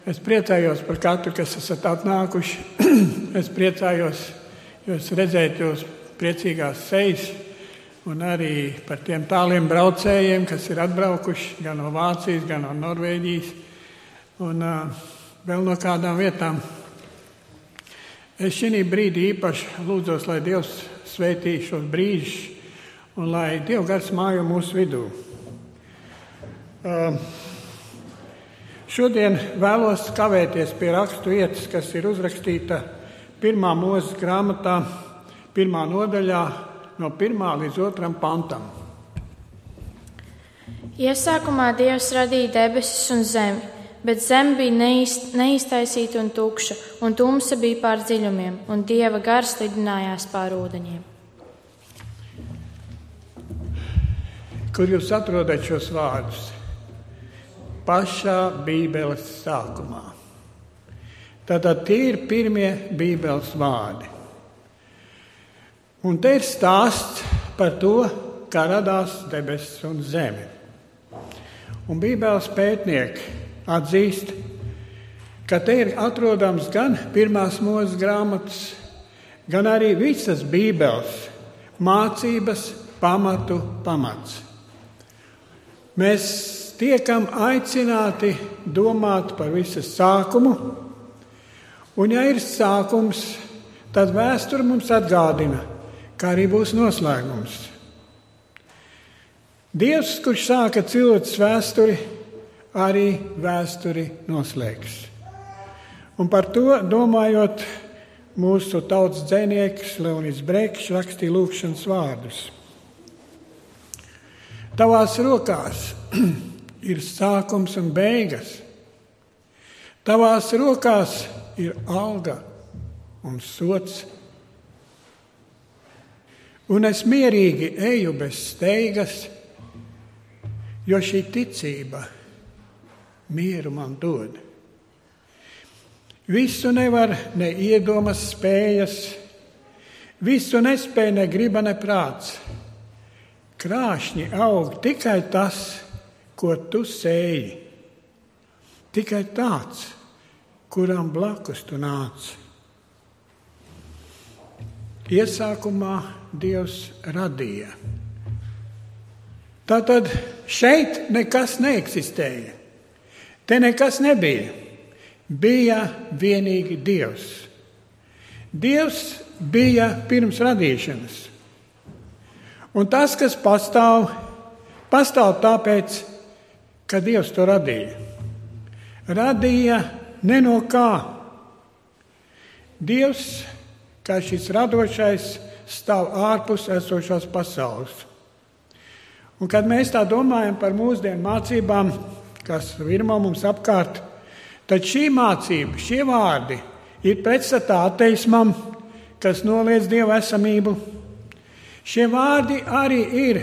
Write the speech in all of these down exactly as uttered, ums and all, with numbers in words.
Es priecājos par katru, kas esat atnākuši. Es priecājos jūs redzēt jūs priecīgās sejas un arī par tiem tāliem braucējiem, kas ir atbraukuši gan no Vācijas, gan no Norvēģijas un uh, vēl no kādām vietām. Es šī brīdī īpaši lūdzos, lai Dievs svētī šos brīžus un lai Dieva gars mājo mūsu vidū. Uh, Šodien vēlos kavēties pie rakstu vietas, kas ir uzrakstīta pirmā Mūzes grāmatā, pirmā nodaļā, no pirmā līdz otram pantam. Iesākumā Dievs radīja debesis un zemi, bet zeme bija neīst, neiztaisīta un tukša, un tumsa bija pār dziļumiem, un Dieva gars lidinājās pār ūdeņiem. Kur jūs atrodat šos vārdus? Pašā Bībeles sākumā. Tātad tie ir pirmie Bībeles vārdi. Un te ir stāsts par to, kā radās debesis un zeme. Un Bībeles pētnieki atzīst, ka te ir atrodams gan pirmās Mūzes grāmatas, gan arī visas Bībeles mācības pamatu pamats. Mēs tiekam aicināti domāt par visas sākumu, un ja ir sākums, tad vēsture mums atgādina, kā arī būs noslēgums. Dievs, kurš sāka cilvēces vēsturi, arī vēsturi noslēgs. Un par to domājot, mūsu tautas dzejnieks Leonīds Brekšs rakstīja lūkšanas vārdus. Tavās rokās ir sākums un beigas. Tavās rokās ir alga un sots. Un es mierīgi eju bez steigas, jo šī ticība mieru man dod. Visu nevar ne iedomas spējas, visu nespēj ne griba ne prāts. Krāšņi aug tikai tas, ko tu sēji, tikai tāds, kuram blakus tu nāc. Iesākumā Dievs radīja. Tātad šeit nekas neeksistēja. Te nekas nebija. Bija vienīgi Dievs. Dievs bija pirms radīšanas. Un tas, kas pastāv, pastāv tāpēc, ka Dievs to radīja. Radīja ne no kā. Dievs, kā šis radošais, stāv ārpus esošās pasaules. Un kad mēs tā domājam par mūsdienu mācībām, kas virmo mums apkārt, tad šī mācība, šie vārdi ir pretstatā ateismam, kas noliedz Dieva esamību. Šie vārdi arī ir,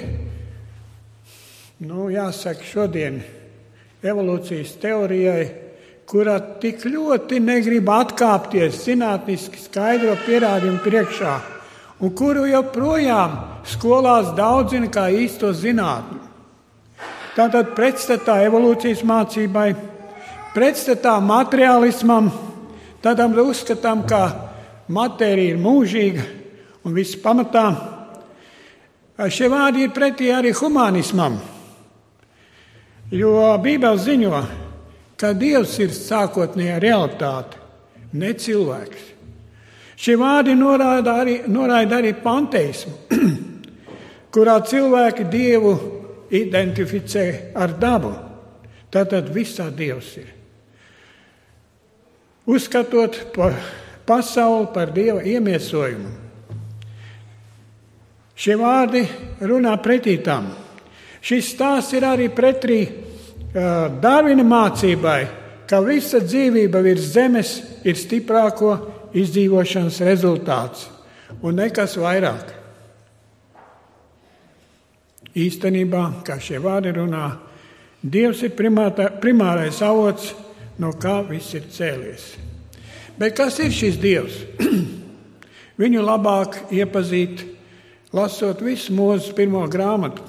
nu jāsaka, šodien evolūcijas teorijai, kurā tik ļoti negrib atkāpties zinātniski skaidro pierādījumu priekšā, un kuru joprojām skolās daudzina kā īsto zinātni. Tātad pretstatā evolūcijas mācībai, pretstatā materiālismam, tādam uzskatām, ka matērija ir mūžīga un viss pamatā. Šie vārdi ir pretī arī humanismam, jo Bībele ziņo, ka Dievs ir sākotnējā realitāte, ne cilvēks. Šie vārdi norāda arī, norāda arī panteismu, kurā cilvēki Dievu identificē ar dabu. Tātad visā Dievs ir. Uzskatot par pasauli par Dieva iemiesojumu. Šie vārdi runā pretī tam. Šis stāsts ir arī pretī uh, Darvina mācībai, ka visa dzīvība virs zemes ir stiprāko izdzīvošanas rezultāts un nekas vairāk. Īstenībā, kā šie vārdi runā, Dievs ir primātā, primārais avots, no kā viss ir cēlies. Bet kas ir šis Dievs? Viņu labāk iepazīt, lasot visu Mūzes pirmo grāmatu.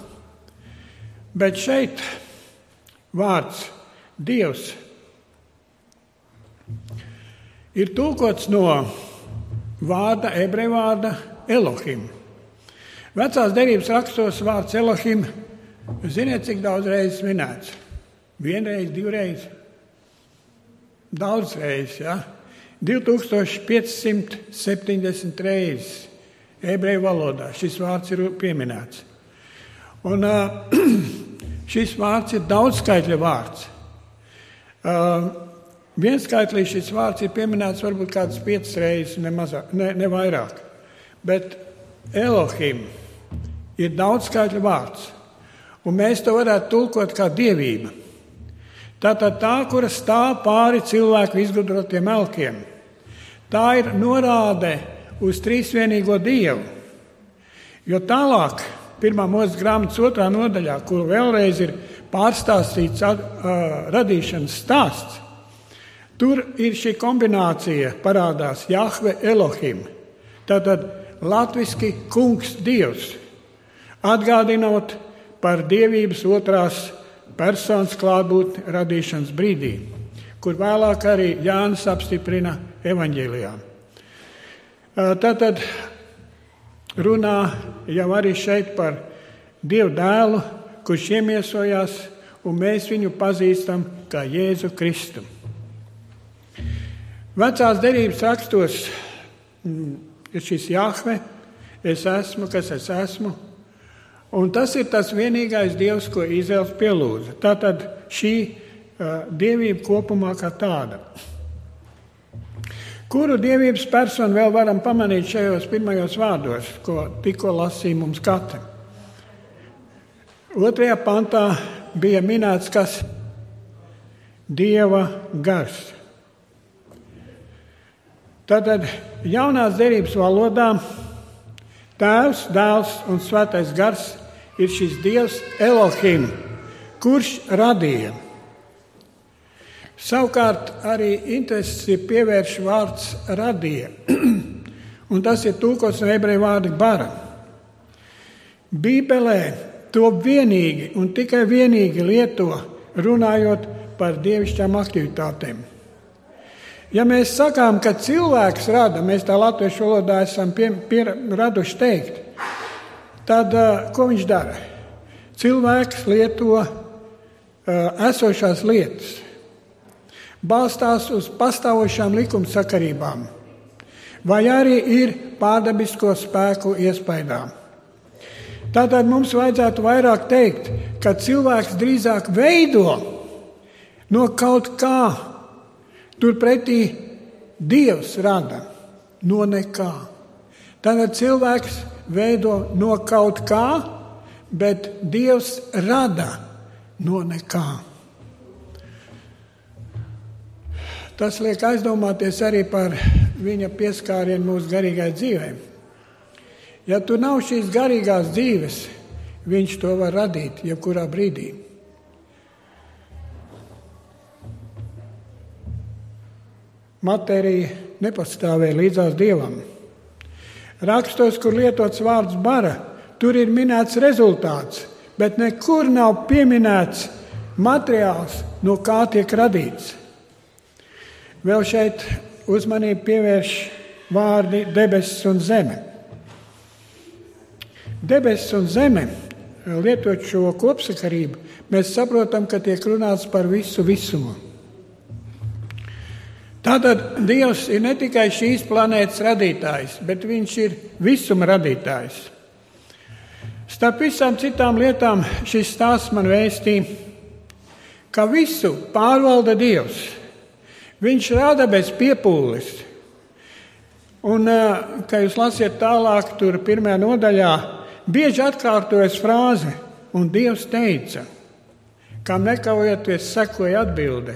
Bet šeit vārds Dievs ir tulkots no vārda, ebreju vārda Elohim. Vecās derības rakstos vārds Elohim, ziniet, cik daudz reizes minēts? Vienreiz, divreiz? Daudz reizes, ja? divi tūkstoši piecsimt septiņdesmit reizes ebreju valodā šis vārds ir pieminēts. Un uh, šis vārds ir daudzskaitļa vārds. Uh, vienskaitlī šis vārds ir pieminēts varbūt kādas piecas reizes, ne, mazāk, ne, ne vairāk. Bet Elohim ir daudzskaitļa vārds. Un mēs to varētu tulkot kā dievība. Tātad tā, kura stāv pāri cilvēku izgudrotiem elkiem. Tā ir norāde uz trīsvienīgo Dievu. Jo tālāk, pirmā Mūzes grāmatas otrā nodaļā, kur vēlreiz ir pārstāstīts uh, radīšanas stāsts, tur ir šī kombinācija, parādās Jahve Elohim. Tātad latviski kungs Dievs, atgādinot par dievības otrās personas klātbūtni radīšanas brīdī, kur vēlāk arī Jānis apstiprina evaņģēlijā. Tātad runā jau arī šeit par Dievu dēlu, kurš iemiesojās, un mēs viņu pazīstam kā Jēzu Kristu. Vecās derības rakstos ir šis Jahve, es esmu, kas es esmu, un tas ir tas vienīgais Dievs, ko Izraels pielūdza. Tātad šī uh, dievība kopumā kā tāda. Kuru dievības personu vēl varam pamanīt šajos pirmajos vārdos, ko tikko lasīja mums katra? Otrajā pantā bija minēts, kas Dieva gars. Tātad jaunās derības valodā Tēvs, Dēls un Svētais gars ir šis Dievs Elohim, kurš radīja. Savukārt arī interesi pievērš vārds radīja, un tas ir tulkots no ebreju vārda bara. Bībelē to vienīgi un tikai vienīgi lieto, runājot par dievišķām aktivitātēm. Ja mēs sakām, ka cilvēks rada, mēs tā latviešu valodā esam pie, pie, raduši teikt, tad uh, ko viņš dara? Cilvēks lieto uh, esošās lietas, balstās uz pastāvošām likumsakarībām, vai arī ir pārdabisko spēku iespaidā. Tātad mums vajadzētu vairāk teikt, ka cilvēks drīzāk veido no kaut kā. Turpretī Dievs rada no nekā. Tātad cilvēks veido no kaut kā, bet Dievs rada no nekā. Tas liek aizdomāties arī par viņa pieskārienu mūsu garīgai dzīvei. Ja tur nav šīs garīgās dzīves, viņš to var radīt jebkurā brīdī. Matērija nepastāvēja līdzās Dievam. Rakstos, kur lietots vārds bara, tur ir minēts rezultāts, bet nekur nav pieminēts materiāls, no kā tiek radīts. Vēl šeit uzmanību pievērš vārdi debesis un zeme. Debesis un zeme, lietot šo kopsakarību, mēs saprotam, ka tiek runāts par visu visumu. Tātad Dievs ir ne tikai šīs planētas radītājs, bet viņš ir visuma radītājs. Starp visām citām lietām šis stāsts man vēstīja, ka visu pārvalda Dievs. Viņš rada bez piepūles. Un, kā jūs lasiet tālāk, tur pirmajā nodaļā, bieži atkārtojas frāze, un Dievs teica, kam nekaujoties sekoja atbilde.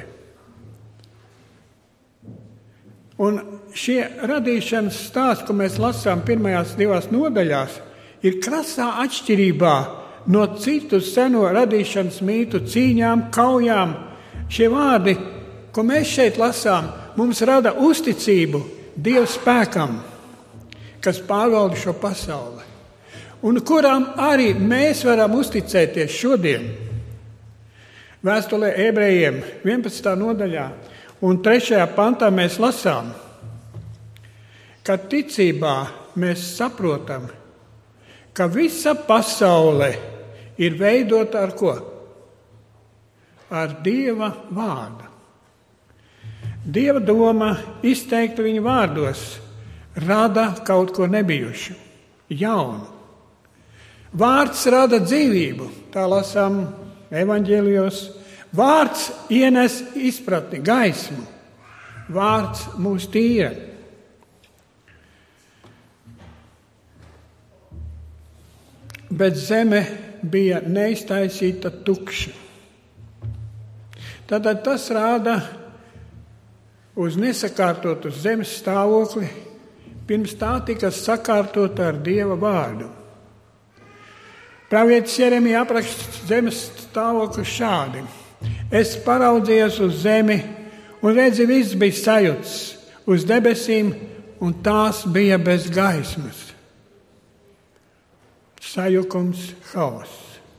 Un šie radīšanas stāsti, ko mēs lasām pirmajās divās nodaļās, ir krasā atšķirībā no citu seno radīšanas mītu cīņām, kaujām. Šie vārdi, ko mēs šeit lasām, mums rada uzticību Dieva spēkam, kas pārvalda šo pasauli, un kurām arī mēs varam uzticēties šodien. Vēstulē ebrejiem vienpadsmitā nodaļā un trešajā pantā mēs lasām, ka ticībā mēs saprotam, ka visa pasaule ir veidota ar ko? Ar Dieva vārdu. Dieva doma izteikta viņa vārdos rada kaut ko nebijušu, jaunu. Vārds rada dzīvību, tā lasām evaņģēlijos. Vārds ienes izpratni, gaismu. Vārds mūs tīra. Bet zeme bija neiztaisīta tukša. Tātad tas rāda uz nesakārtotu zemes stāvokli, pirms tā tika sakārtota ar Dieva vārdu. Pravietis Jeremija apraksta zemes stāvokli šādi. Es paraudzījos uz zemi, un redzi, viss bija sajuts uz debesīm, un tās bija bez gaismas. Sajukums, haoss.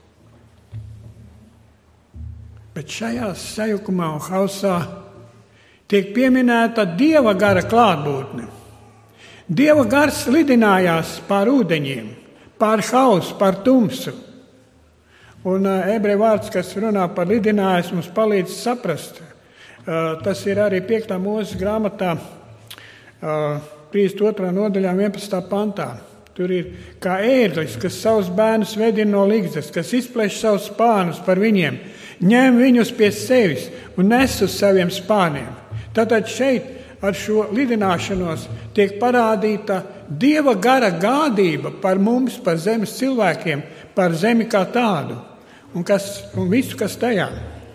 Bet šajā sajukumā un haosā tiek pieminēta Dieva gara klātbūtne. Dieva gars lidinājās pār ūdeņiem, pār hausu, pār tumsu. Un uh, ebreju vārds, kas runā par lidinājums, mums palīdz saprast. Uh, tas ir arī piektā Mūzes grāmatā, uh, trīsdesmit otrā nodaļā, vienpadsmitā pantā. Tur ir kā ērglis, kas savus bērnus vedina no ligzdas, kas izplēš savus spānus par viņiem, ņem viņus pie sevis un nes uz saviem spāniem. Tātad šeit ar šo lidināšanos tiek parādīta Dieva gara gādība par mums, par zemes cilvēkiem, par zemi kā tādu un, kas, un visu, kas tajā.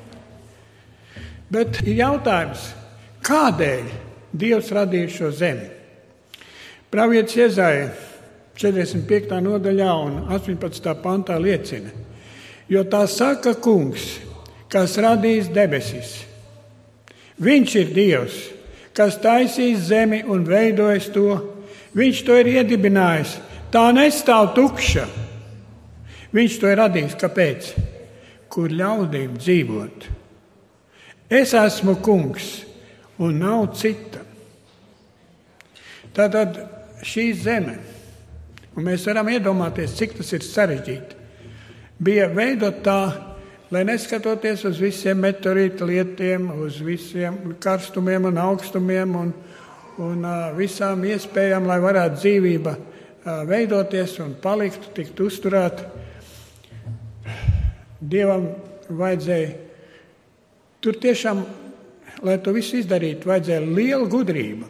Bet ir jautājums, kādēļ Dievs radīja šo zemi? Pravietis Jezaja četrdesmit piektā nodaļā un astoņpadsmitā pantā liecina, jo tā saka kungs, kas radīs debesis. Viņš ir Dievs, kas taisīs zemi un veidojis to. Viņš to ir iedibinājis. Tā nestāv tukša. Viņš to ir radījis. Kāpēc? Kur ļaudīm dzīvot. Es esmu kungs un nav cita. Tātad šī zeme, un mēs varam iedomāties, cik tas ir sarežģīti, bija veidot tā, lai neskatoties uz visiem meteorīta lietiem, uz visiem karstumiem un augstumiem un, un uh, visām iespējām, lai varētu dzīvība uh, veidoties un paliktu, tikt uzturēt, Dievam vajadzēja, tur tiešām, lai to visu izdarītu, vajadzēja liela gudrība.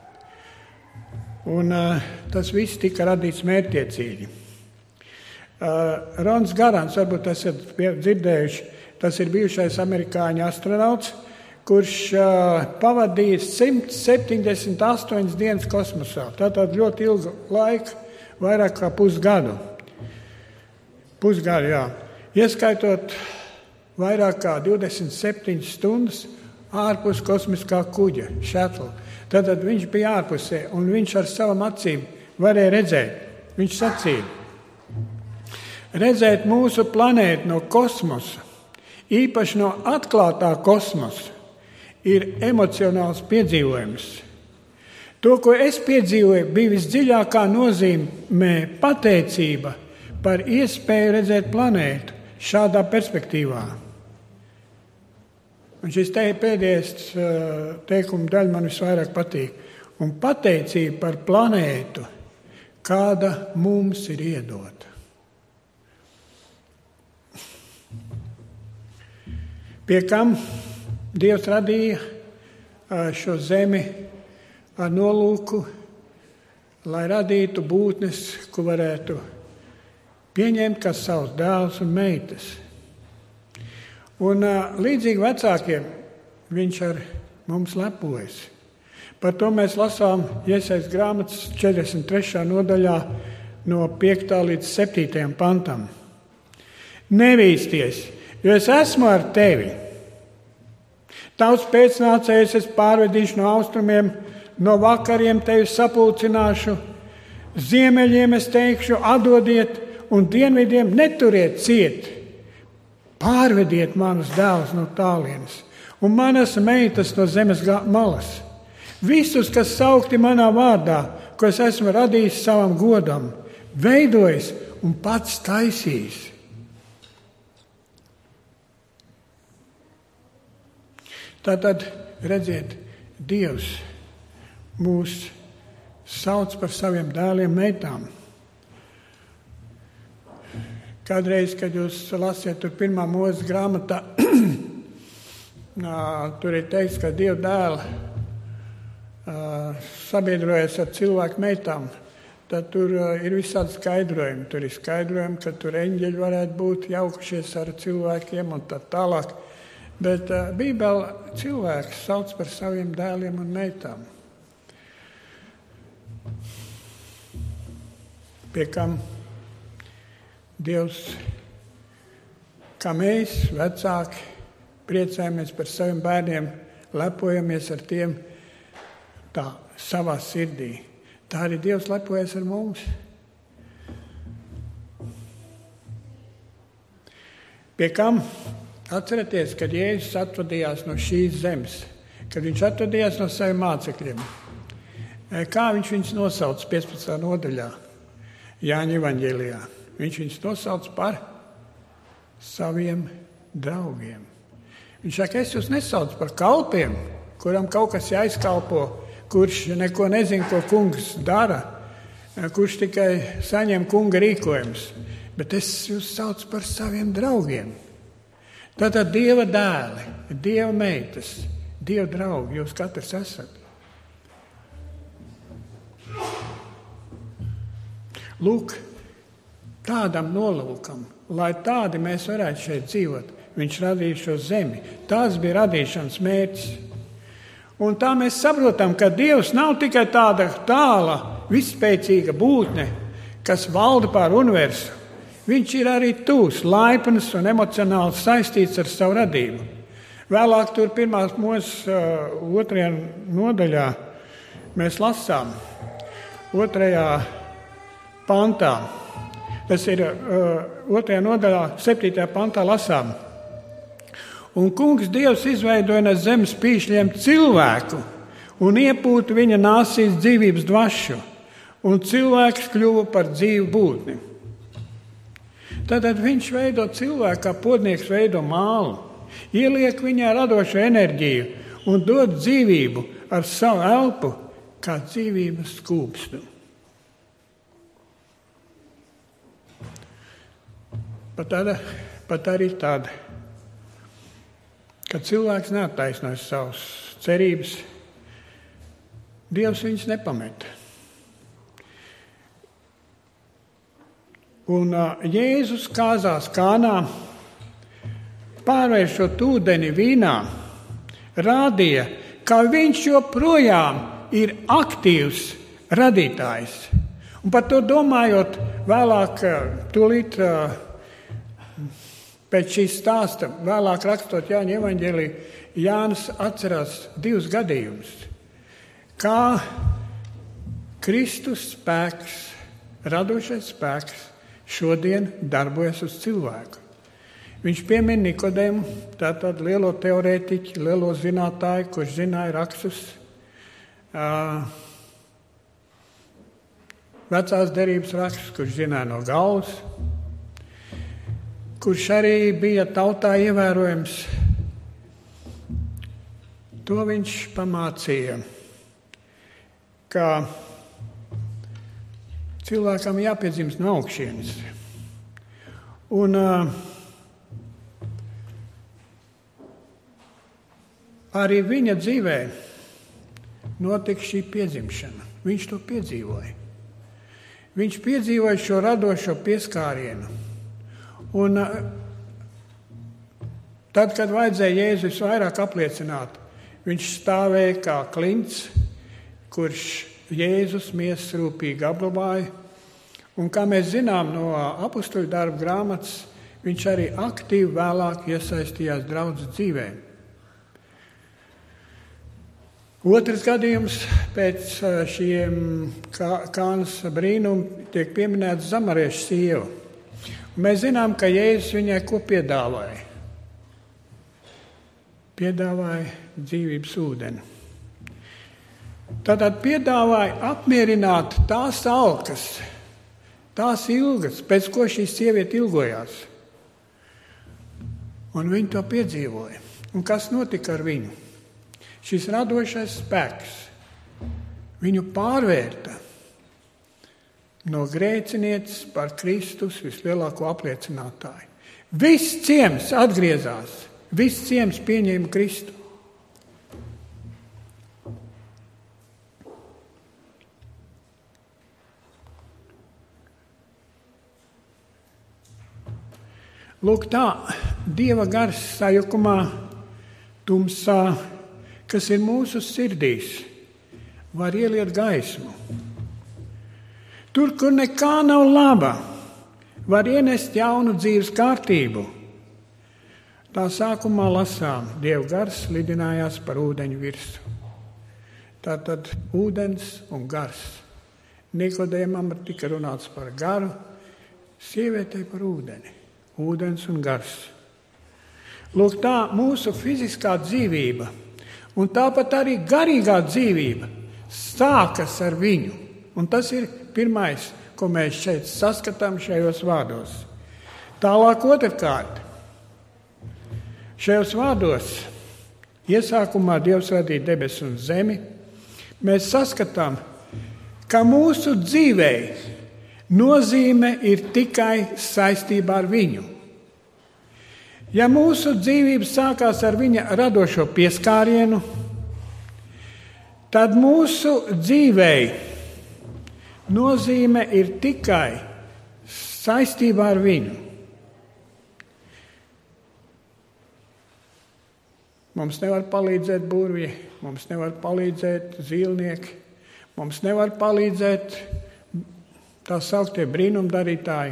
Un uh, tas viss tika radīts mērķtiecīgi. Uh, Rons Garants, varbūt esat dzirdējuši, tas ir bijušais amerikāņu astronauts, kurš uh, pavadījis simt septiņdesmit astoņas dienas kosmosā. Tātad ļoti ilgu laiku, vairāk kā pusgadu. Pusgadu, jā. Ieskaitot vairāk kā divdesmit septiņas stundas ārpus kosmiskā kuģa, shuttle. Tātad viņš bija ārpusē, un viņš ar savam acīm varēja redzēt. Viņš sacīja, redzēt mūsu planētu no kosmosa, īpaši no atklātā kosmosa, ir emocionāls piedzīvojums. To, ko es piedzīvoju, bija visdziļākā nozīmē pateicība par iespēju redzēt planētu šādā perspektīvā. Un šis te pēdējais teikuma daļa man visvairāk patīk. Un pateicība par planētu, kāda mums ir iedota. Pie kam Dievs radīja šo zemi ar nolūku, lai radītu būtnes, ko varētu pieņemt kā savus dēlus un meitas. Un līdzīgi vecākiem viņš ar mums lepojas. Par to mēs lasām Iesajas grāmatas četrdesmit trešā nodaļā no piektā līdz septītajam pantam. Nevīsties, jo es esmu ar tevi. Tavs pēcnācējus es pārvedīšu no austrumiem, no vakariem tevi sapulcināšu, ziemeļiem es teikšu atdodiet un dienvidiem neturiet ciet. Pārvediet manus dēlus no tālienes un manas meitas no zemes malas. Visus, kas saukti manā vārdā, ko es esmu radījis savam godam, veidojis un pats taisījis. Tātad, redziet, Dievs mūs sauc par saviem dēliem, meitām. Kādreiz, kad jūs lasiet tur pirmā Mūzes grāmatā, tur ir teikts, ka Dieva dēli sabiedrojas ar cilvēku meitām, tad tur ir visādi skaidrojumi. Tur ir skaidrojumi, ka tur eņģeļi varētu būt jaukušies ar cilvēkiem un tā tālāk. Bet uh, Bībele cilvēks sauc par saviem dēliem un meitām. Pie kam Dievs, kā mēs, vecāki, priecājamies par saviem bērniem, lepojamies ar tiem tā savā sirdī. Tā arī Dievs lepojas ar mums. Pie kam atcerieties, kad Jēzus atvadījās no šīs zemes, kad viņš atvadījās no saviem mācekļiem. Kā viņš viņus nosauc piecpadsmitajā nodaļā Jāņa evaņģēlijā? Viņš viņus nosauc par saviem draugiem. Viņš saka, es jūs nesaucu par kalpiem, kuram kaut kas jāizkalpo, kurš neko nezina, ko kungs dara, kurš tikai saņem kunga rīkojumus, bet es jūs saucu par saviem draugiem. Tātad Dieva dēli, Dieva meitas, Dieva draugi, jūs katrs esat. Lūk, tādam nolūkam, lai tādi mēs varētu šeit dzīvot, viņš radīja šo zemi. Tas bija radīšanas mērķis. Un tā mēs saprotam, ka Dievs nav tikai tāda tāla, visspēcīga būtne, kas valda pār universu. Viņš ir arī tūs, laipns un emocionāli saistīts ar savu radību. Vēlāk tur pirmās Mūzes uh, otrajā nodaļā mēs lasām, otrajā pantā. Tas ir uh, otrajā nodaļā, septītajā pantā lasām. Un kungs Dievs izveidoja no zemes pīšļiem cilvēku un iepūta viņa nāsīs dzīvības dvašu, un cilvēks kļuva par dzīvu būtni. Tātad viņš veido cilvēku, kā podnieks veido mālu, ieliek viņā radošu enerģiju un dod dzīvību ar savu elpu, kā dzīvības skūpstu. Pat, tāda, pat arī tāda, kad cilvēks neattaisnojas savas cerības, Dievs viņus nepameta. Un uh, Jēzus kāzās Kānā, pārvēršot ūdeni vīnā, rādīja, ka viņš joprojām ir aktīvs radītājs. Un par to domājot vēlāk, tūlīt uh, pēc šīs stāsta, vēlāk rakstot Jāņa evaņģēliju, Jānis atcerās divus gadījumus, kā Kristus spēks, radošais spēks, šodien darbojas uz cilvēku. Viņš piemin Nikodēmu, tātad lielo teorētiķi, lielo zinātāju, kurš zināja rakstus, uh, vecās derības rakstus, kurš zināja no galvas, kurš arī bija tautā ievērojams. To viņš pamācīja, ka cilvēkam jāpiedzimst no augšienes. Un uh, arī viņa dzīvē notika šī piedzimšana. Viņš to piedzīvoja. Viņš piedzīvoja šo radošo pieskārienu. Un uh, tad, kad vajadzēja Jēzus vairāk apliecināt, viņš stāvēja kā klints, kurš Jēzus miesas rūpīgi apglabāja. Un kā mēs zinām no apustuļu darbu grāmatas, viņš arī aktīvi vēlāk iesaistījās draudzes dzīvē. Otrs gadījums pēc šiem Kānas brīnuma tiek pieminēts zamariešu sieva. Un mēs zinām, ka Jēzus viņai ko piedāvāja. piedāvāja dzīvības ūdeni. Tātad piedāvāja apmierināt tās alkas, tās ilgas, pēc ko šī sieviete ilgojās. Un viņi to piedzīvoja. Un kas notika ar viņu? Šis radošais spēks viņu pārvērta no grēcinieces par Kristus vislielāko apliecinātāju. Viss ciems atgriezās, viss ciems pieņēma Kristu. Lūk tā, Dieva gars sajukumā, tumsā, kas ir mūsu sirdīs, var ieliet gaismu. Tur, kur nekā nav laba, var ienest jaunu dzīves kārtību. Tā sākumā lasām, Dieva gars lidinājās par ūdeņu virsmu. Tātad ūdens un gars. Nikodēmam tika runāts par garu, sievietei par ūdeni. Ūdens un gars. Lūk tā mūsu fiziskā dzīvība un tāpat arī garīgā dzīvība sākas ar viņu. Un tas ir pirmais, ko mēs šeit saskatām šajos vārdos. Tālāk otrkārt. Šajos vārdos iesākumā Dievs radīja debesis un zemi. Mēs saskatām, ka mūsu dzīvei nozīme ir tikai saistībā ar viņu. Ja mūsu dzīvība sākās ar viņa radošo pieskārienu, tad mūsu dzīvei nozīme ir tikai saistībā ar viņu. Mums nevar palīdzēt burvji, mums nevar palīdzēt zīlnieki, mums nevar palīdzēt tā sauktie brīnumdarītāji.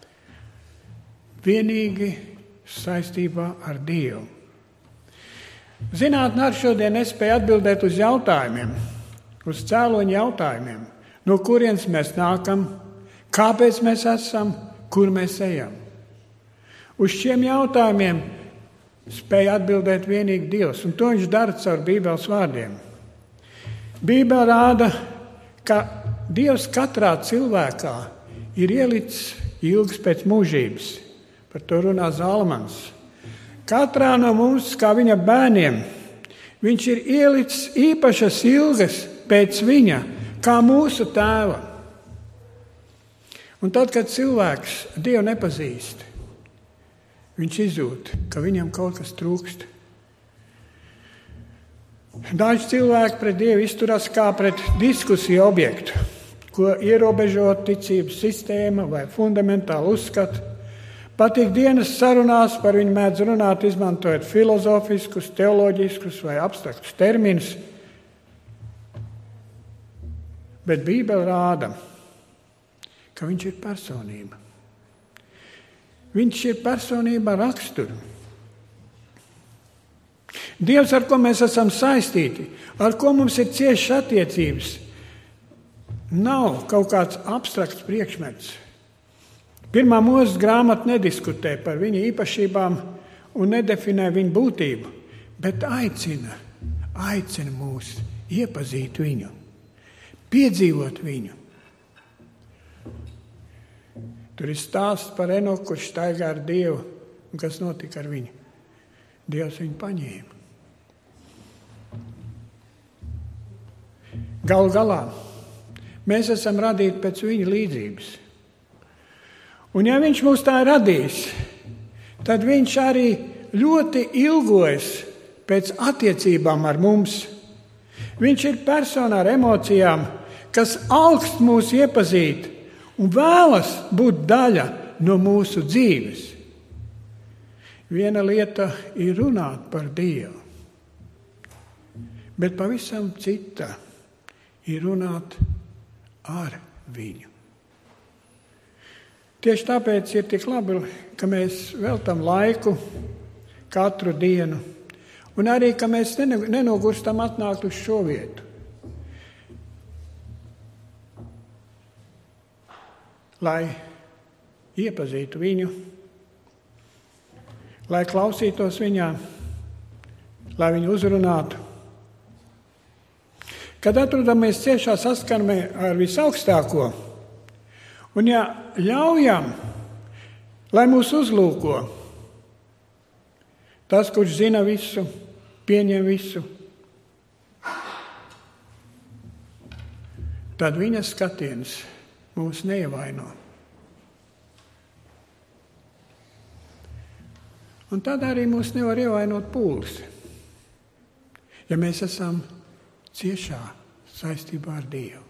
Vienīgi saistībā ar Dievu. Zinātne ar šodien nespēja atbildēt uz jautājumiem, uz cēloņu jautājumiem, no kurienes mēs nākam, kāpēc mēs esam, kur mēs ejam. Uz šiem jautājumiem spēja atbildēt vienīgi Dievs, un to viņš dara caur Bībeles vārdiem. Bībele rāda, ka Dievs katrā cilvēkā ir ielicis ilgas pēc mūžības. Par to runā Zalmans. Katrā no mums, kā viņa bērniem, viņš ir ielicis īpašas ilgas pēc viņa, kā mūsu tēva. Un tad, kad cilvēks Dievu nepazīst, viņš izjūt, ka viņam kaut kas trūkst. Daži cilvēki pret Dievu izturās kā pret diskusiju objektu, ko ierobežo ticības sistēma vai fundamentāli uzskata. Patīk dienas sarunās, par viņu mēdz runāt, izmantojot filozofiskus, teoloģiskus vai abstraktus terminus. Bet Bībele rāda, ka viņš ir personība. Viņš ir personība ar raksturu. Dievs, ar ko mēs esam saistīti, ar ko mums ir ciešas attiecības, nav kaut kāds abstrakts priekšmets. Pirmā Mūzes grāmata nediskutē par viņa īpašībām un nedefinē viņa būtību, bet aicina, aicina mūs iepazīt viņu, piedzīvot viņu. Tur ir stāsts par Enoku, kurš staigā ar Dievu, un kas notika ar viņu. Dievs viņu paņēma. Galu galā mēs esam radīti pēc viņa līdzības. Un ja viņš mūs tā ir radījis, tad viņš arī ļoti ilgojas pēc attiecībām ar mums. Viņš ir persona ar emocijām, kas augst mūs iepazīt un vēlas būt daļa no mūsu dzīves. Viena lieta ir runāt par Dievu, bet pavisam cita ir runāt ar viņu. Tieši tāpēc ir tik labi, ka mēs veltam laiku katru dienu, un arī, ka mēs nenogurstam atnākt uz šo vietu. Lai iepazītu viņu, lai klausītos viņā, lai viņu uzrunātu. Kad atrodamies ciešā saskarmē ar visaugstāko, un ja ļaujam, lai mūs uzlūko, tas, kurš zina visu, pieņem visu, tad viņa skatiens mūs neievaino. Un tad arī mūs nevar ievainot pūlis, ja mēs esam ciešā saistībā ar Dievu.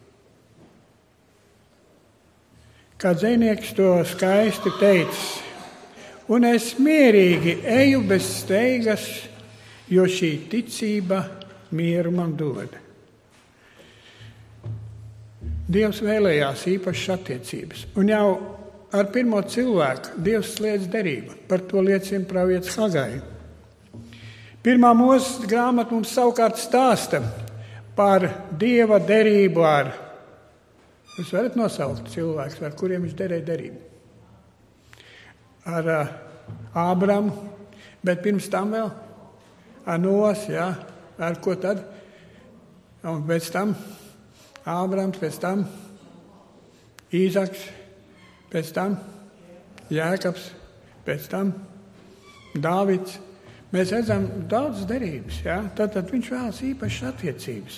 Kā dzejnieks to skaisti teicis, un es mierīgi eju bez steigas, jo šī ticība mieru man dod. Dievs vēlējās īpašas attiecības, un jau ar pirmo cilvēku Dievs slēdz derību. Par to liecina pravietis Hagai. Pirmā Mūzes grāmata mums savukārt stāsta par Dieva derību ar, jūs varat nosaukt cilvēkus, ar kuriem viņš derēja derību. Ar uh, Ābramu, bet pirms tam vēl ar Noas, jā, ar ko tad? Un pēc tam Ābrams, pēc tam Īzaks, pēc tam Jēkabs, pēc tam Dāvids. Mēs redzam daudz derības, jā? Tad, tad viņš vēlas īpašas attiecības.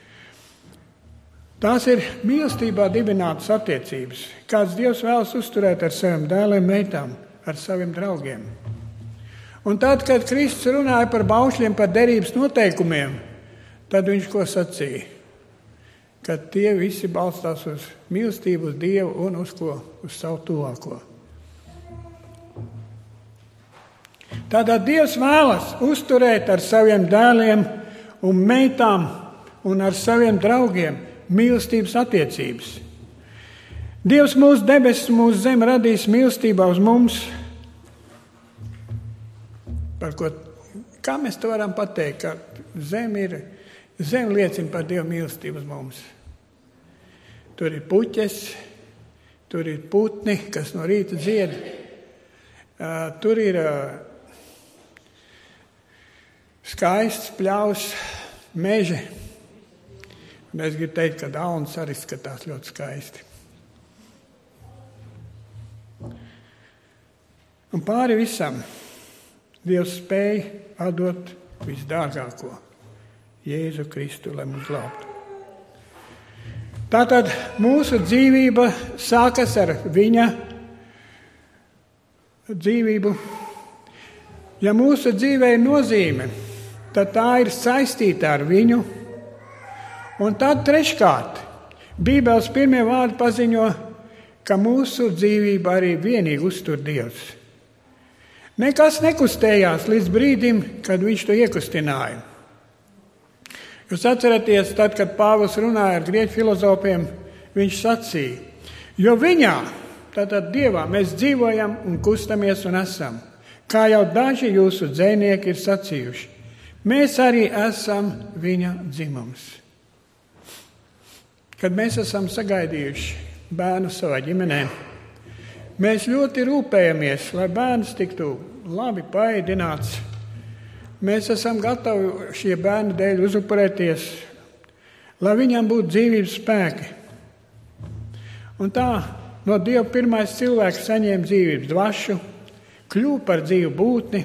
Tās ir mīlestībā dibinātas attiecības, kāds Dievs vēlas uzturēt ar saviem dēliem, meitām, ar saviem draugiem. Un tad, kad Kristus runāja par baušļiem, par derības noteikumiem, tad viņš ko sacīja? Ka tie visi balstās uz mīlestību, uz Dievu un uz ko? Uz savu tuvāko. Tātad Dievs vēlas uzturēt ar saviem dēliem un meitām un ar saviem draugiem mīlestības attiecības. Dievs mūsu debesis, mūsu zemi radīs mīlestībā uz mums. Par ko, kā mēs to varam pateikt, ka zemi, ir, zemi liecina par Dievu mīlestību uz mums. Tur ir puķes, tur ir putni, kas no rīta dzied. Uh, tur ir uh, skaists pļaus, meži. Un es gribu teikt, ka Dauns arī skatās ļoti skaisti. Un pāri visam Dievs spēja atdot visdārgāko Jēzu Kristu, lai mums glābtu. Tātad mūsu dzīvība sākas ar viņa dzīvību. Ja mūsu dzīvē ir nozīme, tad tā ir saistīta ar viņu. Un tad treškārt, Bībeles pirmie vārdi paziņo, ka mūsu dzīvība arī vienīgi uztur Dievs. Nekas nekustējās līdz brīdim, kad viņš to iekustināja. Jūs atceraties, tad, kad Pāvils runāja ar grieķu filozofiem, viņš sacīja, jo viņā, tātad Dievā, mēs dzīvojam un kustamies un esam. Kā jau daži jūsu dzejnieki ir sacījuši, mēs arī esam viņa dzimums. Kad mēs esam sagaidījuši bērnu savā ģimenē, mēs ļoti rūpējamies, lai bērns tiktu labi paēdināts. Mēs esam gatavi šie bērni dēļ uzupurēties, lai viņam būtu dzīvības spēki. Un tā no Dieva pirmais cilvēks saņēma dzīvības dvašu, kļuva par dzīvu būtni.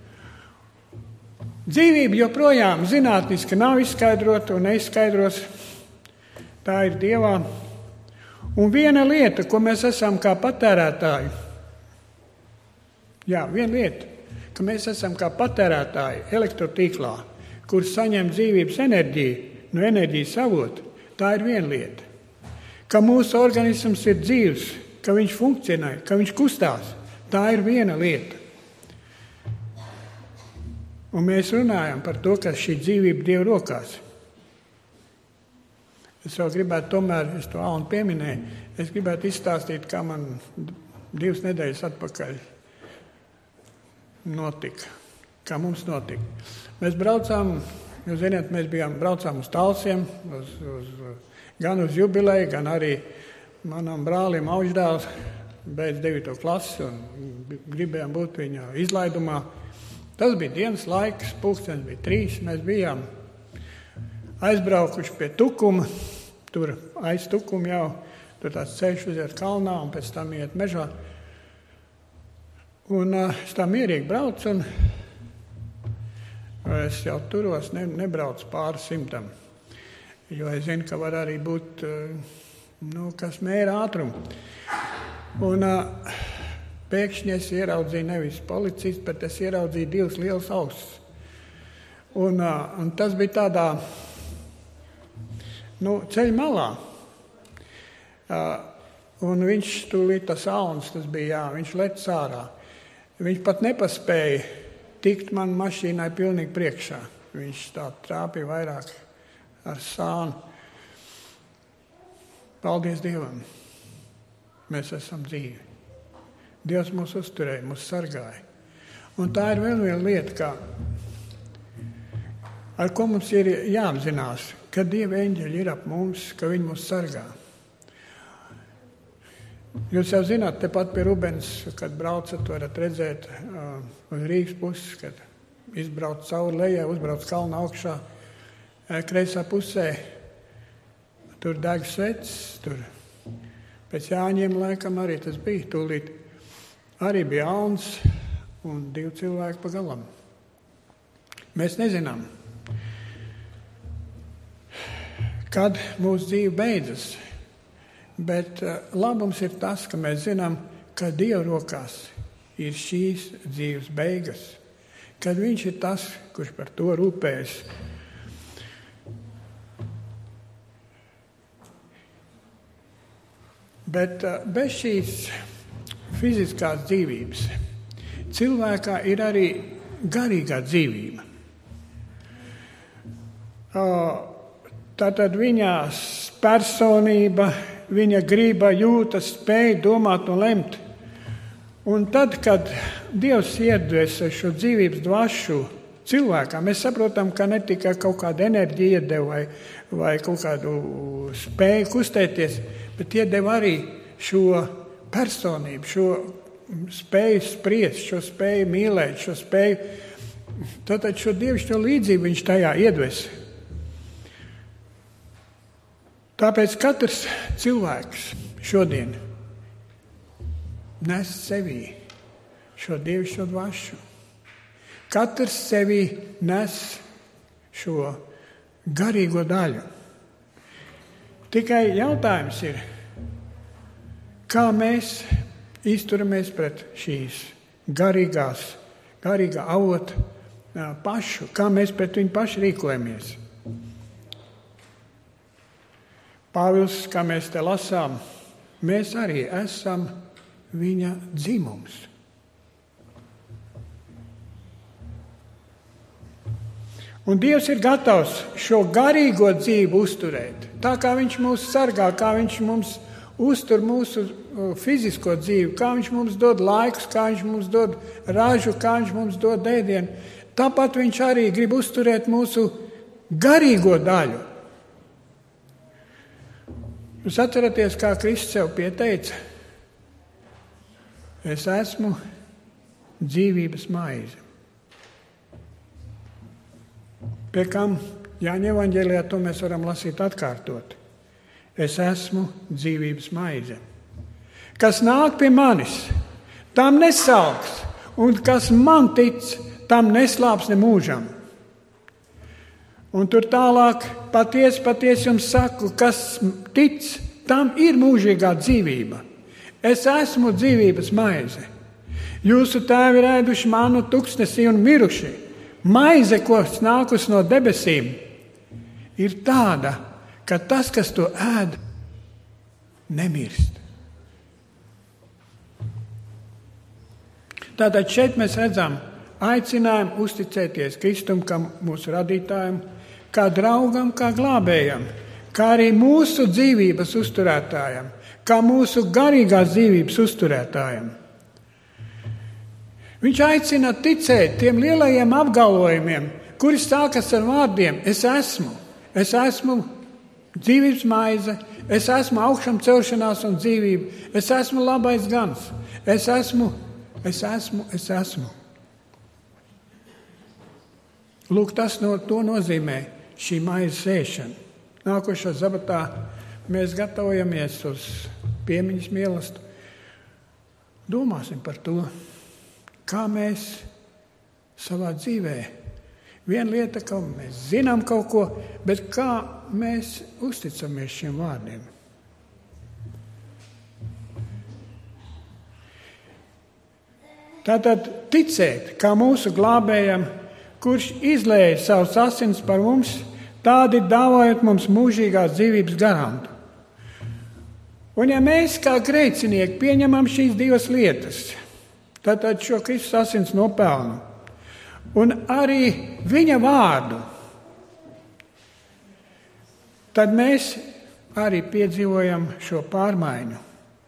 Dzīvība joprojām zinātniski nav izskaidrota un neizskaidros. Tā ir Dievā. Un viena lieta, ko mēs esam kā patērētāji, jā, viena lieta, ka mēs esam kā patērētāji elektrotīklā, kur saņem dzīvības enerģiju no enerģijas avota, tā ir viena lieta. Ka mūsu organisms ir dzīvs, ka viņš funkcionē, ka viņš kustās, tā ir viena lieta. Un mēs runājam par to, ka šī dzīvība Dieva rokās. Es vēl gribētu tomēr, es to Alnu pieminēju, es gribētu izstāstīt, kā man divas nedēļas atpakaļ notika, kā mums notika. Mēs braucām, jūs zināt, mēs bijām, braucām uz Talsiem, uz, uz, gan uz jubileju, gan arī manam brālim Auždēls beidz devīto klasi un gribējām būt viņa izlaidumā. Tas bija dienas laiks, pulkstenis bija trīs, mēs bijām aizbraukuši pie Tukuma, tur aiz Tukuma jau, tur tāds ceļš uziet kalnā un pēc tam iet mežā. Un uh, es tā mierīgi braucu un es jau turos, ne, nebraucu pāri simtam, jo es zinu, ka var arī būt, uh, nu, kas mēra ātrumu. Un uh, pēkšņi es ieraudzīju nevis policistu, bet es ieraudzīju divas lielas ausis. Un, uh, un tas bija tādā, nu, ceļa malā. Uh, un viņš tūlīt tas auns, tas bija, jā, viņš lec ārā. Viņš pat nepaspēja tikt man mašīnai pilnīgi priekšā. Viņš tā trāpīja vairāk ar sānu. Paldies Dievam. Mēs esam dzīvi. Dievs mūs uzturēja, mūs sargāja. Un tā ir vēl viena lieta, kā, ar ko mums ir jāapzinās, ka Dieva eņģeļi ir ap mums, ka viņi mūs sargā. Jūs jau zināt, tepat pie Rubens, kad braucat, varat redzēt uh, uz Rīgas puses, kad izbrauc cauri lejai, uzbrauc kalna augšā, uh, kreisā pusē, tur deg sveces, tur pēc Jāņiem laikam arī tas bija, tūlīt arī bija Alns un divi cilvēki pa galam. Mēs nezinām, kad mūsu dzīve beidzas. Bet uh, labums ir tas, ka mēs zinām, ka Dieva rokās ir šīs dzīves beigas. Kad viņš ir tas, kurš par to rūpējas. Bet uh, bez šīs fiziskās dzīvības cilvēkā ir arī garīgā dzīvība. Uh, tātad viņās personība, viņa grība, jūtas, spēja domāt un lemt. Un tad, kad Dievs iedvesa šo dzīvības dvašu cilvēkā, mēs saprotam, ka ne tikai kaut kāda enerģija iedeva vai, vai kaut kādu spēju kustēties, bet iedeva arī šo personību, šo spēju spriest, šo spēju mīlēt, šo spēju, tātad šo dievišķo līdzību viņš tajā iedvesa. Tāpēc katrs cilvēks šodien nes sevī šo dievišķo dvašu. Katrs sevī nes šo garīgo daļu. Tikai jautājums ir, kā mēs izturamies pret šīs garīgās, garīgā avota pašu, kā mēs pret viņu pašu rīkojamies. Pāvils, kā mēs te lasām, mēs arī esam viņa dzimums. Un Dievs ir gatavs šo garīgo dzīvi uzturēt. Tā kā viņš mūs sargā, kā viņš mums uztur mūsu fizisko dzīvi, kā viņš mums dod laikus, kā viņš mums dod ražu, kā viņš mums dod ēdienu. Tāpat viņš arī grib uzturēt mūsu garīgo daļu. Jūs atceraties, kā Kristus sev pieteica? Es esmu dzīvības maize. Pie kam Jāņa evaņģēlijā to mēs varam lasīt atkārtot. Es esmu dzīvības maize. Kas nāk pie manis, tam nesalks, un kas man tic, tam neslāps ne mūžam. Un tur tālāk, patiesi, patiesi jums saku, kas tic, tam ir mūžīgā dzīvība. Es esmu dzīvības maize. Jūsu tēvi ir ēduši manu tuksnesī un miruši. Maize, ko nākus no debesīm, ir tāda, ka tas, kas to ēd, nemirst. Tātad šeit mēs redzam aicinājumu uzticēties Kristum, kā mūsu radītājam, kā draugam, kā glābējam, kā arī mūsu dzīvības uzturētājam, kā mūsu garīgās dzīvības uzturētājam. Viņš aicina ticēt tiem lielajiem apgalvojumiem, kuri sākas ar vārdiem: es esmu, es esmu dzīvības maize, es esmu augšām celšanās un dzīvība, es esmu labais gans, es esmu, es esmu, es esmu. Lūk, tas no, to nozīmē šī maizes ēšana. Nākošā sabatā mēs gatavojamies uz piemiņas mielastu. Domāsim par to, kā mēs savā dzīvē. Viena lieta, ka mēs zinām kaut ko, bet kā mēs uzticamies šiem vārdiem. Tātad ticēt, kā mūsu glābējam, kurš izlēja savus asins par mums, tādi dāvājot mums mūžīgās dzīvības garantu. Un ja mēs kā grēcinieki pieņemam šīs divas lietas, tātad šo Kristus asins nopelnu un arī viņa vārdu, tad mēs arī piedzīvojam šo pārmaiņu.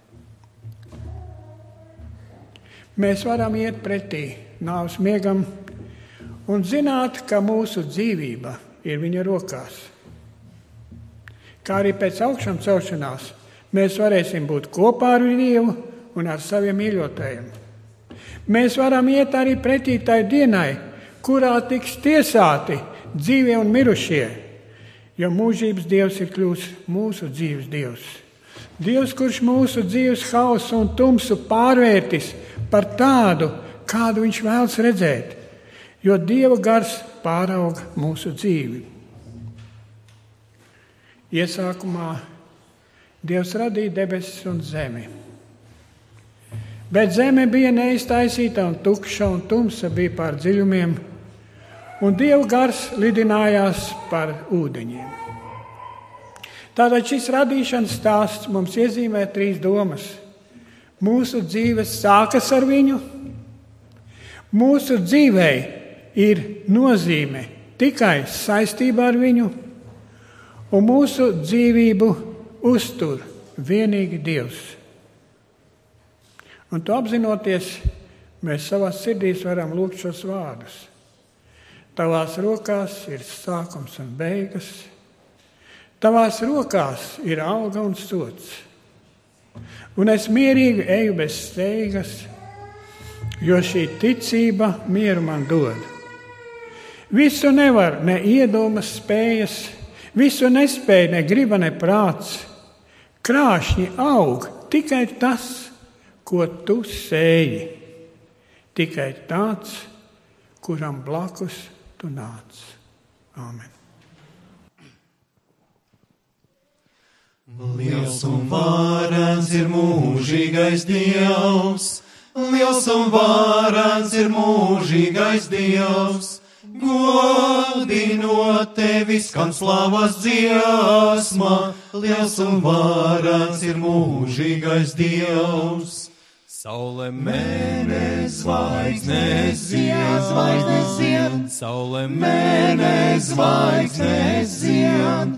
Mēs varam iet pretī nāves miegam un zināt, ka mūsu dzīvība ir viņa rokās. Kā arī pēc augšām celšanās mēs varēsim būt kopā ar Dievu un ar saviem mīļotajiem. Mēs varam iet arī pretī tai dienai, kurā tiks tiesāti dzīvie un mirušie, jo mūžības Dievs ir kļūst mūsu dzīves Dievs. Dievs, kurš mūsu dzīves hausu un tumsu pārvērtis par tādu, kādu viņš vēlas redzēt, jo Dieva gars pārauga mūsu dzīvi. Iesākumā Dievs radīja debesis un zemi. Bet zeme bija neiztaisīta un tukša, un tumsa bija pār dziļumiem, un Dieva gars lidinājās par ūdeņiem. Tātad šis radīšanas stāsts mums iezīmē trīs domas. Mūsu dzīves sākas ar viņu, mūsu dzīvei ir nozīme tikai saistībā ar viņu, un mūsu dzīvību uztur vienīgi Dievs. Un to apzinoties, mēs savās sirdīs varam lūgt šos vārdus. Tavās rokās ir sākums un beigas, tavās rokās ir alga un sods. Un es mierīgi eju bez steigas, jo šī ticība mieru man dod. Visu nevar, ne iedomas spējas, visu nespēja, ne griba, ne prāts. Krāšņi aug tikai tas, ko tu sēji, tikai tāds, kuram blakus tu nāc. Āmen. Liels un varens ir mūžīgais Dievs, liels un varens ir mūžīgais Dievs, godinot tevi skan slavas dziesma, liels un varens ir mūžīgais Dievs. Saule, mēnesis, zvaigznes zied, zvaigznes zied, saule, mēnesis, zvaigznes zied,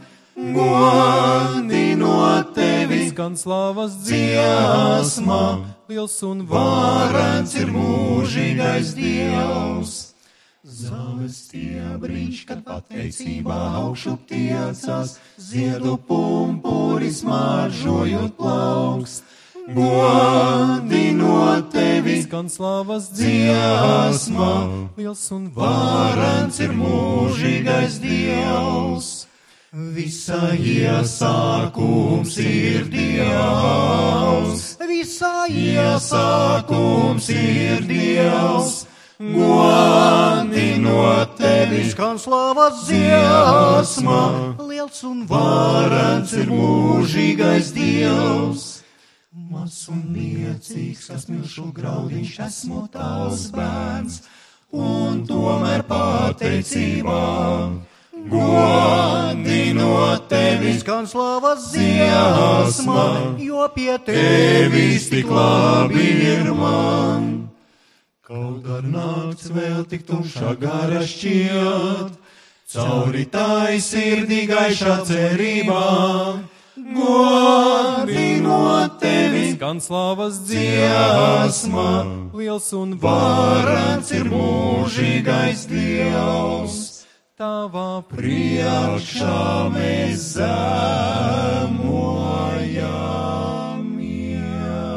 godinot tevi skan slavas dziesma, liels un varens ir mūžīgais Dievs. Zāles stiebrīš, kad pateicībā augšu tiecas, ziedu pumpuri smaržojot plaukst, godinot tevi skan slavas dziesma, liels un varens ir mūžīgais Dievs. Visa iesākums ir Dievs, visa iesākums ir Dievs, godinot tevi skan slavas dziesma, liels un varens ir mūžīgais Dievs. Mazs un niecīgs, kas milšu graudiņš, esmu tavs bērns, un tomēr pateicībā godinot tevi skan slavas dziesma, jo pie tevis tik labi ir man. Kaut gar nakts vēl tik tumšā gara šķiet, cauri tai sirdī gaišā cerībā, godinot tevi skan slavas dziesma, liels un varens ir mūžīgais Dievs. Tavā priekšā mēs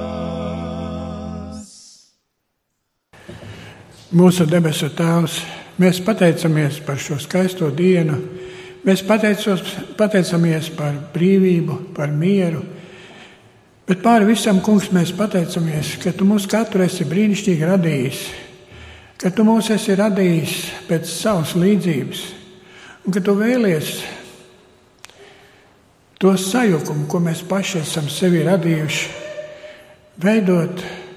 zemojamies. Mūsu debesu Tēvs, mēs pateicamies par šo skaisto dienu. Mēs pateicos, pateicamies par brīvību, par mieru. Bet pāri visam, kungs, mēs pateicamies, ka tu mūs katru esi brīnišķīgi radījis, ka tu mūs esi radījis pēc savas līdzības un ka tu vēlies to sajukumu, ko mēs paši esam sevi radījuši, veidot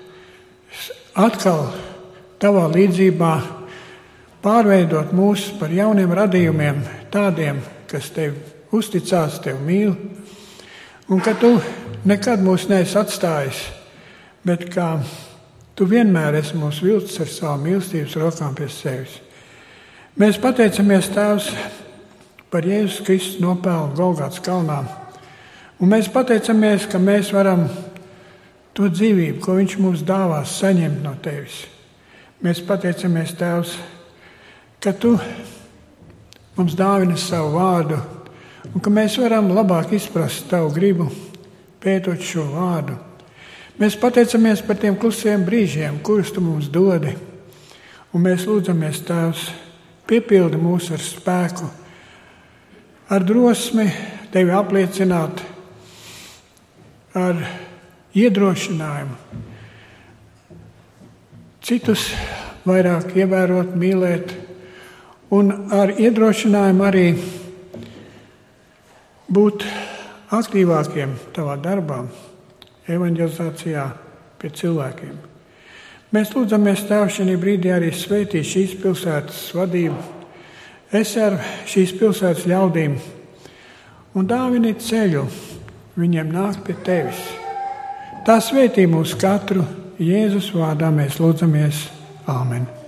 atkal tavā līdzībā, pārveidot mūs par jauniem radījumiem, tādiem, kas tev uzticās, tev mīl, un ka tu nekad mūs neesi atstājis, bet kā tu vienmēr esi mūs vilcis ar savu mīlestības rokām pie sevis. Mēs pateicamies, Tēvs, par Jēzus Kristus nopelnu Golgātas kalnā, un mēs pateicamies, ka mēs varam to dzīvību, ko viņš mums dāvās, saņemt no tevis. Mēs pateicamies, Tēvs, ka tu mums dāvini savu vārdu un ka mēs varam labāk izprast tavu gribu, pētot šo vārdu. Mēs pateicamies par tiem klusiem brīžiem, kurus tu mums dodi, un mēs lūdzamies, Tēvs, piepildi mūs ar spēku, ar drosmi tevi apliecināt, ar iedrošinājumu, citus vairāk ievērot, mīlēt, un ar iedrošinājumu arī būt aktīvākiem tavā darbā, evanģelizācijā pie cilvēkiem. Mēs lūdzamies, Tēvs, šajā brīdī arī svētīt šīs pilsētas vadību. Es ar šīs pilsētas ļaudīm un dāvini ceļu viņiem nākt pie tevis. Tā svētī mūs katru, Jēzus vārdā mēs lūdzamies. Āmen.